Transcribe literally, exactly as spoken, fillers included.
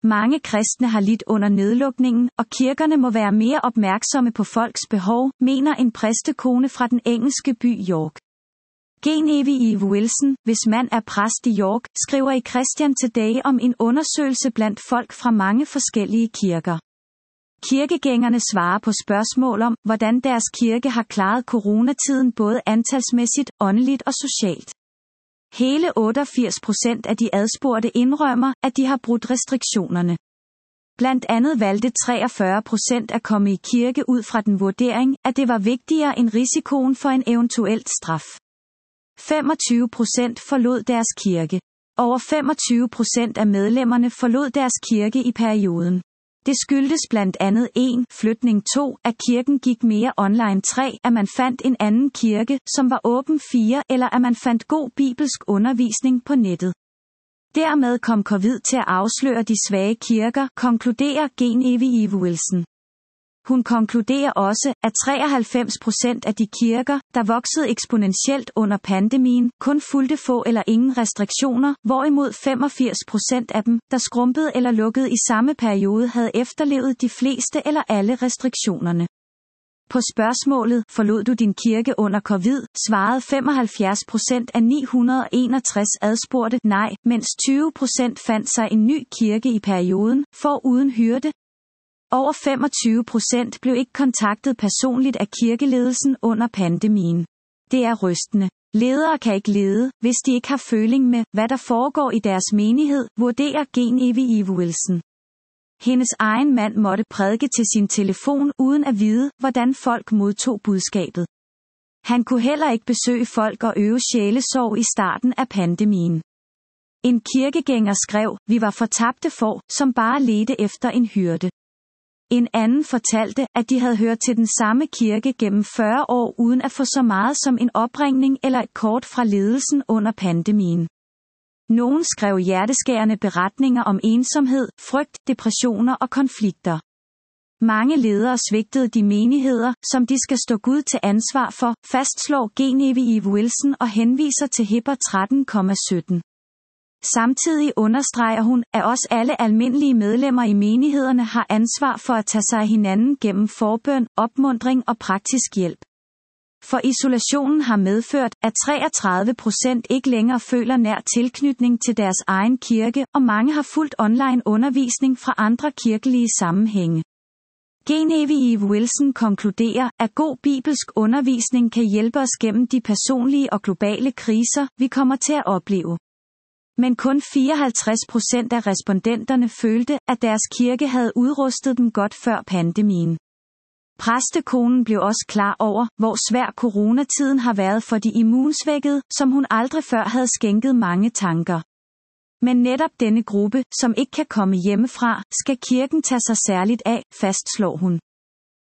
Mange kristne har lidt under nedlukningen, og kirkerne må være mere opmærksomme på folks behov, mener en præstekone fra den engelske by York. Genevieve Wilson, hvis mand er præst i York, skriver i Christian Today om en undersøgelse blandt folk fra mange forskellige kirker. Kirkegængerne svarer på spørgsmål om, hvordan deres kirke har klaret coronatiden både antalsmæssigt, åndeligt og socialt. Hele otteogfirs procent af de adspurgte indrømmer, at de har brudt restriktionerne. Blandt andet valgte treogfyrre procent at komme i kirke ud fra den vurdering, at det var vigtigere end risikoen for en eventuelt straf. femogtyve procent forlod deres kirke. Over femogtyve procent af medlemmerne forlod deres kirke i perioden. Det skyldtes blandt andet en flytning to, at kirken gik mere online tre, at man fandt en anden kirke, som var åben fire, eller at man fandt god bibelsk undervisning på nettet. Dermed kom covid til at afsløre de svage kirker, konkluderer Genevieve Wilson. Hun konkluderer også, at treoghalvfems procent af de kirker, der voksede eksponentielt under pandemien, kun fulgte få eller ingen restriktioner, hvorimod femogfirs procent af dem, der skrumpede eller lukkede i samme periode, havde efterlevet de fleste eller alle restriktionerne. På spørgsmålet, forlod du din kirke under covid, svarede femoghalvfjerds procent af ni hundrede og enogtres adspurgte nej, mens tyve procent fandt sig en ny kirke i perioden, for uden hyrde. Over femogtyve procent blev ikke kontaktet personligt af kirkeledelsen under pandemien. Det er rystende. Ledere kan ikke lede, hvis de ikke har føling med, hvad der foregår i deres menighed, vurderer Genevieve Wilson. Hendes egen mand måtte prædike til sin telefon uden at vide, hvordan folk modtog budskabet. Han kunne heller ikke besøge folk og øve sjælesorg i starten af pandemien. En kirkegænger skrev, vi var fortabte får, som bare ledte efter en hyrde. En anden fortalte, at de havde hørt til den samme kirke gennem fyrre år uden at få så meget som en opringning eller et kort fra ledelsen under pandemien. Nogen skrev hjerteskærende beretninger om ensomhed, frygt, depressioner og konflikter. Mange ledere svigtede de menigheder, som de skal stå Gud til ansvar for, fastslår Genevieve Wilson og henviser til Hebræer tretten sytten. Samtidig understreger hun, at også alle almindelige medlemmer i menighederne har ansvar for at tage sig af hinanden gennem forbøn, opmuntring og praktisk hjælp. For isolationen har medført, at treogtredive procent ikke længere føler nær tilknytning til deres egen kirke, og mange har fulgt online undervisning fra andre kirkelige sammenhænge. Genevieve Wilson konkluderer, at god bibelsk undervisning kan hjælpe os gennem de personlige og globale kriser, vi kommer til at opleve. Men kun fireoghalvtreds procent af respondenterne følte, at deres kirke havde udrustet dem godt før pandemien. Præstekonen blev også klar over, hvor svær coronatiden har været for de immunsvækkede, som hun aldrig før havde skænket mange tanker. Men netop denne gruppe, som ikke kan komme hjemmefra, skal kirken tage sig særligt af, fastslår hun.